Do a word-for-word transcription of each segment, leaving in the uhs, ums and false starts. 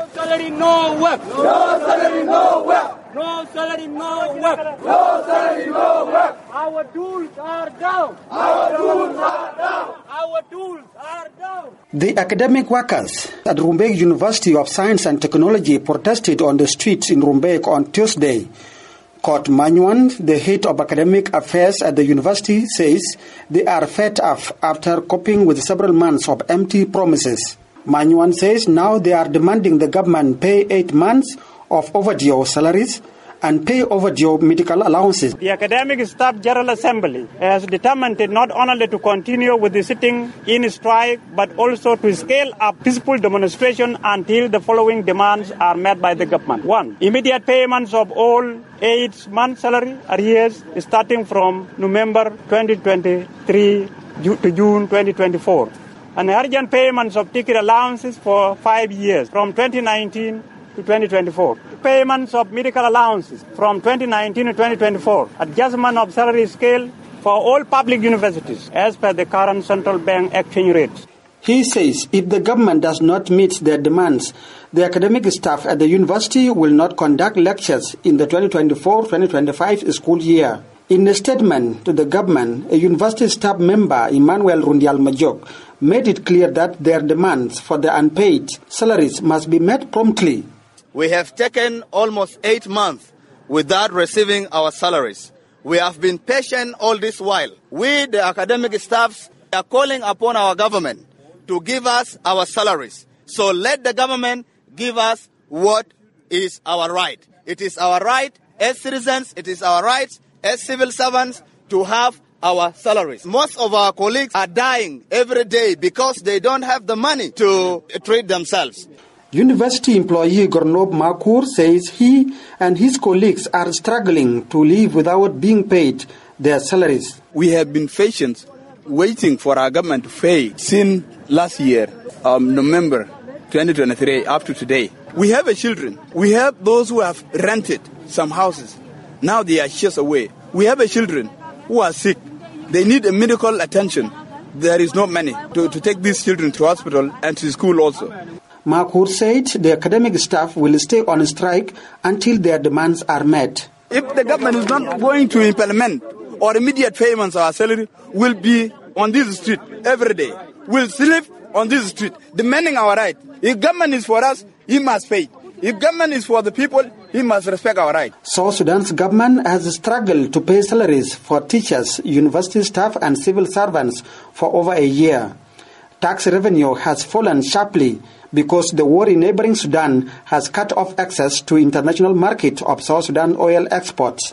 salary, no work. No salary, no work. No salary, no work. No salary, no work. Our tools are down. Our tools are down. Our tools are down. The academic workers at Rumbek University of Science and Technology protested on the streets in Rumbek on Tuesday. Kot Manywan, the head of academic affairs at the university, says they are fed up after coping with several months of empty promises. Manywan says now they are demanding the government pay eight months of overdue salaries and pay overdue medical allowances. The Academic Staff General Assembly has determined not only to continue with the sitting in strike, but also to scale up peaceful demonstration until the following demands are met by the government. One, immediate payments of all eight months salary arrears starting from November twenty twenty-three to June twenty twenty-four. And urgent payments of ticket allowances for five years from twenty nineteen to twenty twenty-four. Payments of medical allowances from twenty nineteen to twenty twenty-four. Adjustment of salary scale for all public universities as per the current central bank exchange rates. He says if the government does not meet their demands, the academic staff at the university will not conduct lectures in the twenty twenty-four twenty twenty-five school year. In a statement to the government, a university staff member, Emmanuel Rundial Majok, made it clear that their demands for the unpaid salaries must be met promptly. We have taken almost eight months without receiving our salaries. We have been patient all this while. We, the academic staffs, are calling upon our government to give us our salaries. So let the government give us what is our right. It is our right as citizens, it is our right as civil servants to have our salaries. Most of our colleagues are dying every day because they don't have the money to treat themselves. University employee Gornob Makur says he and his colleagues are struggling to live without being paid their salaries. We have been patient waiting for our government to pay since last year, um, November twenty twenty-three, up to today. We have a children. We have those who have rented some houses. Now they are chased away. We have a children who are sick. They need a medical attention. There is no money to, to take these children to hospital and to school also. Makur said the academic staff will stay on strike until their demands are met. If the government is not going to implement or immediate payments of our salary, will be on this street every day. We'll sleep on this street, demanding our right. If government is for us, he must pay. If government is for the people, he must respect our right. South Sudan's government has struggled to pay salaries for teachers, university staff and civil servants for over a year. Tax revenue has fallen sharply because the war in neighboring Sudan has cut off access to international market of South Sudan oil exports.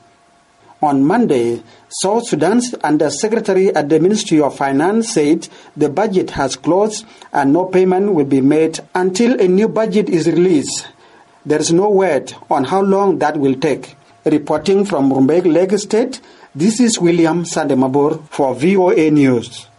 On Monday, South Sudan's Undersecretary at the Ministry of Finance said the budget has closed and no payment will be made until a new budget is released. There is no word on how long that will take. Reporting from Rumbek, Lagos State, this is William Sandemabur for V O A News.